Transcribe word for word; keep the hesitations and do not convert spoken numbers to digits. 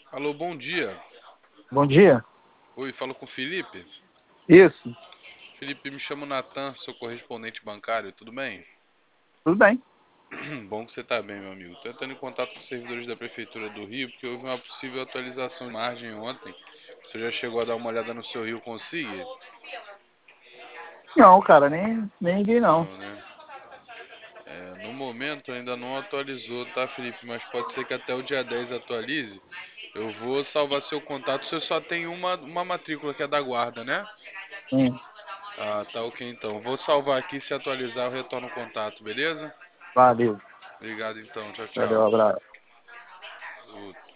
Alô, bom dia. Bom dia. Oi, falo com o Felipe. Isso, Felipe, me chamo Natan, sou correspondente bancário, tudo bem? tudo bem. Bom que você está bem, meu amigo. Tô entrando em contato com os servidores da Prefeitura do Rio, porque houve uma possível atualização de margem ontem. Você já chegou a dar uma olhada no seu Rio Consigue? Não, cara, nem, nem vi não. Não, né? É, no momento ainda não atualizou, tá, Felipe? Mas pode ser que até o dia dez atualize. Eu vou salvar seu contato. Você só tem uma, uma matrícula que é da guarda, né? Hum, Ah, tá ok então. Vou salvar aqui, se atualizar eu retorno o contato, beleza? valeu. Obrigado então, tchau, Valeu, tchau. abraço. Outro.